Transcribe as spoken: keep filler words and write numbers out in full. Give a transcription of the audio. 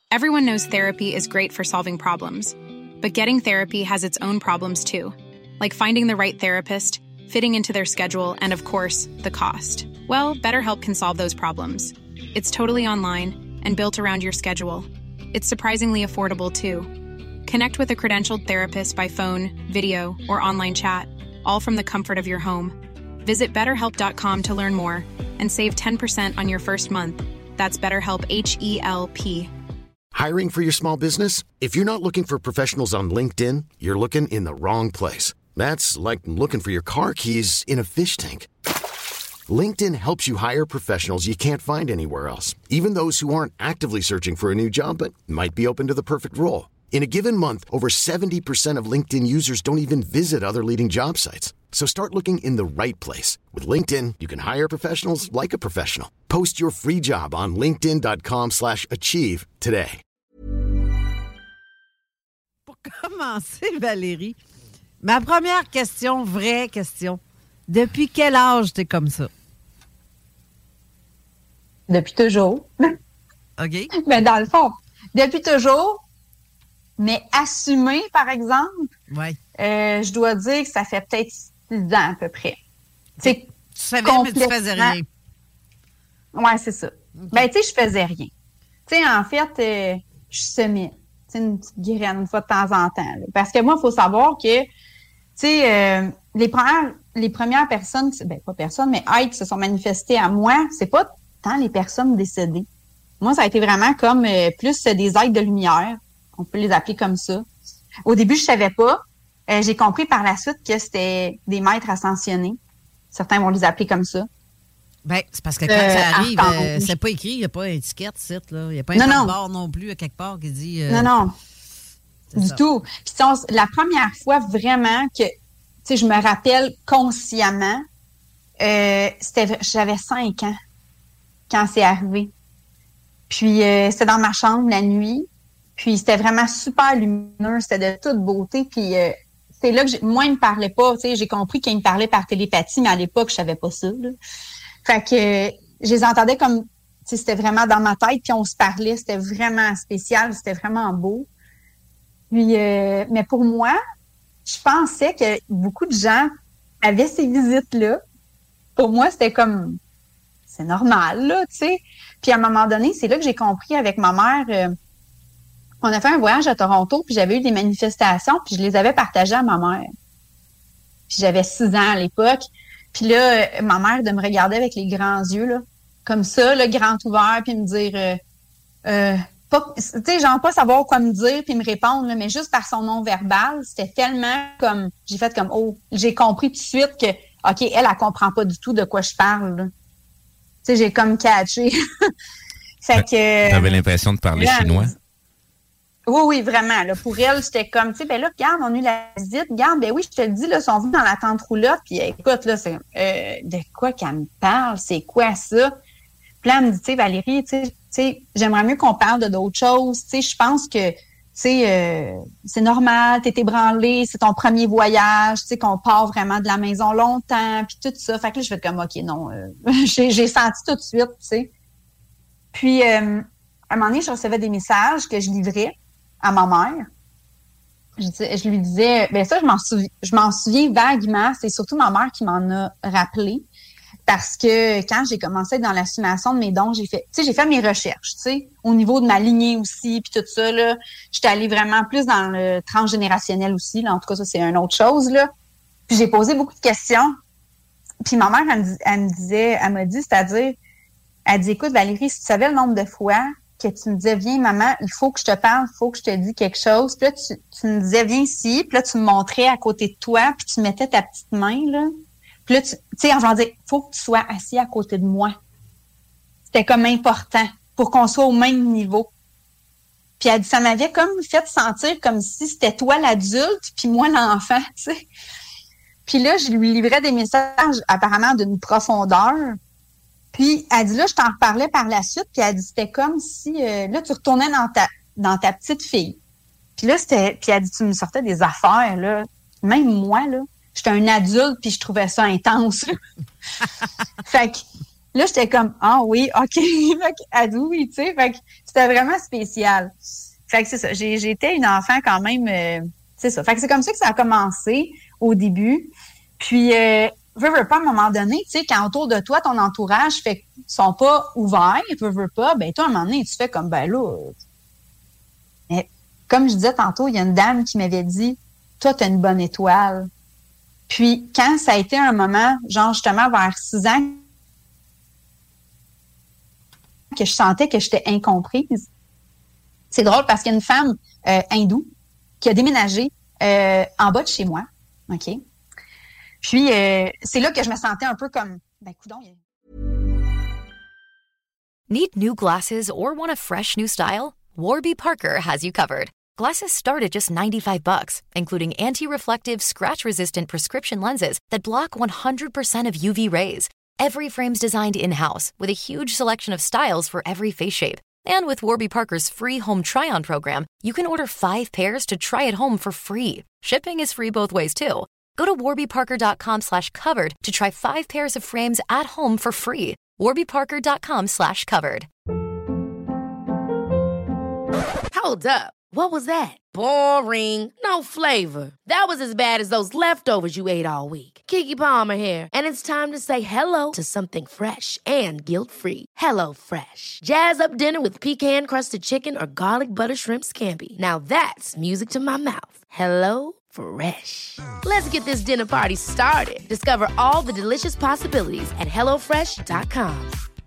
Everyone knows therapy is great for solving problems, but getting therapy has its own problems too, like finding the right therapist, fitting into their schedule, and of course, the cost. Well, BetterHelp can solve those problems. It's totally online and built around your schedule. It's surprisingly affordable too. Connect with a credentialed therapist by phone, video, or online chat, all from the comfort of your home. Visit better help dot com to learn more and save ten percent on your first month. That's BetterHelp, H E L P. Hiring for your small business? If you're not looking for professionals on LinkedIn, you're looking in the wrong place. That's like looking for your car keys in a fish tank. LinkedIn helps you hire professionals you can't find anywhere else, even those who aren't actively searching for a new job but might be open to the perfect role. In a given month, over seventy percent of LinkedIn users don't even visit other leading job sites. So start looking in the right place. With LinkedIn, you can hire professionals like a professional. Post your free job on linkedin dot com slash achieve today. Pour commencer, Valérie, ma première question, vraie question. Depuis quel âge t'es comme ça? Depuis toujours. OK. Mais dans le fond, depuis toujours, mais assumé, par exemple, ouais. euh, je dois dire que ça fait peut-être six ans à peu près. C'est tu savais, mais tu faisais rien. Oui, c'est ça. Okay. Ben, tu sais, je faisais rien. Tu sais, en fait, euh, je semais. Tu sais, une petite graine une fois de temps en temps. Là. Parce que moi, il faut savoir que, tu sais, euh, les premières, les premières personnes, ben, pas personnes, mais êtres qui se sont manifestées à moi, c'est pas tant les personnes décédées. Moi, ça a été vraiment comme euh, plus des êtres de lumière. On peut les appeler comme ça. Au début, je savais pas. Euh, j'ai compris par la suite que c'était des maîtres ascensionnés. Certains vont les appeler comme ça. Ben, c'est parce que quand euh, ça arrive, euh, c'est pas écrit, il n'y a pas d'étiquette, il n'y a pas un code barre non plus à quelque part qui dit... Euh, non, non, du ça. Tout. Puis la première fois vraiment que, tu sais, je me rappelle consciemment, euh, c'était, j'avais cinq ans quand c'est arrivé. Puis euh, c'était dans ma chambre la nuit, puis c'était vraiment super lumineux, c'était de toute beauté, puis... Euh, c'est là que j'ai, moi, il me parlait pas, tu sais, j'ai compris qu'il me parlait par télépathie, mais à l'époque, je savais pas ça, là. Fait que, je les entendais comme, tu sais, c'était vraiment dans ma tête, puis on se parlait, c'était vraiment spécial, c'était vraiment beau. Puis, euh, mais pour moi, je pensais que beaucoup de gens avaient ces visites-là. Pour moi, c'était comme, c'est normal, là, tu sais. Puis à un moment donné, c'est là que j'ai compris avec ma mère, euh, on a fait un voyage à Toronto, puis j'avais eu des manifestations, puis je les avais partagées à ma mère. Puis j'avais six ans à l'époque. Puis là, ma mère de me regarder avec les grands yeux, là, comme ça, le grand ouvert, puis me dire, euh, euh, pas, tu sais, genre pas savoir quoi me dire, puis me répondre, là, mais juste par son nom verbal, c'était tellement comme, j'ai fait comme, oh, j'ai compris tout de suite que, OK, elle, elle comprend pas du tout de quoi je parle, là. Tu sais, j'ai comme catché. Fait que... T'avais l'impression de parler là, chinois? Oui, oui, vraiment. Là, pour elle, j'étais comme, tu sais, ben là, regarde, on a eu la visite. Regarde, ben oui, je te le dis, là, ils sont venus dans la tente roulotte. Puis écoute, là, c'est euh, de quoi qu'elle me parle? C'est quoi ça? Puis là, elle me dit, tu sais, Valérie, tu sais, j'aimerais mieux qu'on parle de d'autres choses. Tu sais, je pense que, tu sais, euh, c'est normal, t'es ébranlé, c'est ton premier voyage, tu sais, qu'on part vraiment de la maison longtemps, puis tout ça. Fait que là, je fais comme, OK, non, euh, j'ai, j'ai senti tout de suite, tu sais. Puis, euh, à un moment donné, je recevais des messages que je livrais à ma mère. Je, je lui disais, ben ça, je m'en souviens, je m'en souviens vaguement. C'est surtout ma mère qui m'en a rappelé. Parce que quand j'ai commencé dans l'assumation de mes dons, j'ai fait, tu sais, j'ai fait mes recherches, tu sais, au niveau de ma lignée aussi, puis tout ça, là. J'étais allée vraiment plus dans le transgénérationnel aussi, là. En tout cas, ça, c'est une autre chose, là. Puis j'ai posé beaucoup de questions. Puis ma mère, elle me, elle me disait, elle m'a dit, c'est-à-dire, elle dit, écoute, Valérie, si tu savais le nombre de fois que tu me disais, viens, maman, il faut que je te parle, il faut que je te dise quelque chose. Puis là, tu, tu me disais, viens ici. Puis là, tu me montrais à côté de toi, puis tu mettais ta petite main, là. Puis là, tu sais, en voulant dire, il faut que tu sois assis à côté de moi. C'était comme important pour qu'on soit au même niveau. Puis elle dit, ça m'avait comme fait sentir comme si c'était toi l'adulte, puis moi l'enfant, tu sais. Puis là, je lui livrais des messages apparemment d'une profondeur. Puis, elle dit, là, je t'en reparlais par la suite, puis elle dit, c'était comme si, euh, là, tu retournais dans ta dans ta petite fille. Puis là, c'était, puis elle dit, tu me sortais des affaires, là. Même moi, là, j'étais un adulte, puis je trouvais ça intense. Fait que Là, j'étais comme, ah oui, OK. Fait que, elle dit oui, tu sais. Fait que c'était vraiment spécial. Fait que c'est ça. J'ai, j'étais une enfant quand même, euh, c'est ça. Fait que c'est comme ça que ça a commencé au début. Puis, euh, veux, veux pas, à un moment donné, tu sais, quand autour de toi, ton entourage fait qu'ils sont pas ouverts, veux, veux pas, ben toi, à un moment donné, tu fais comme, ben là, mais, comme je disais tantôt, il y a une dame qui m'avait dit, toi, t'as une bonne étoile. Puis, quand ça a été un moment, genre justement vers six ans, que je sentais que j'étais incomprise, c'est drôle parce qu'il y a une femme euh, hindoue qui a déménagé euh, en bas de chez moi, OK? Puis, euh, c'est là que je me sentais un peu comme, ben, coudonc. Il... Need new glasses or want a fresh new style? Warby Parker has you covered. Glasses start at just ninety-five bucks, including anti-reflective, scratch-resistant prescription lenses that block one hundred percent of U V rays. Every frame's designed in-house with a huge selection of styles for every face shape. And with Warby Parker's free home try-on program, you can order five pairs to try at home for free. Shipping is free both ways, too. Go to warbyparker.com slash covered to try five pairs of frames at home for free. warbyparker.com slash covered. Hold up. What was that? Boring. No flavor. That was as bad as those leftovers you ate all week. Keke Palmer here, and it's time to say hello to something fresh and guilt-free. Hello Fresh. Jazz up dinner with pecan-crusted chicken or garlic butter shrimp scampi. Now that's music to my mouth. Hello Fresh. Let's get this dinner party started. Discover all the delicious possibilities at hello fresh dot com.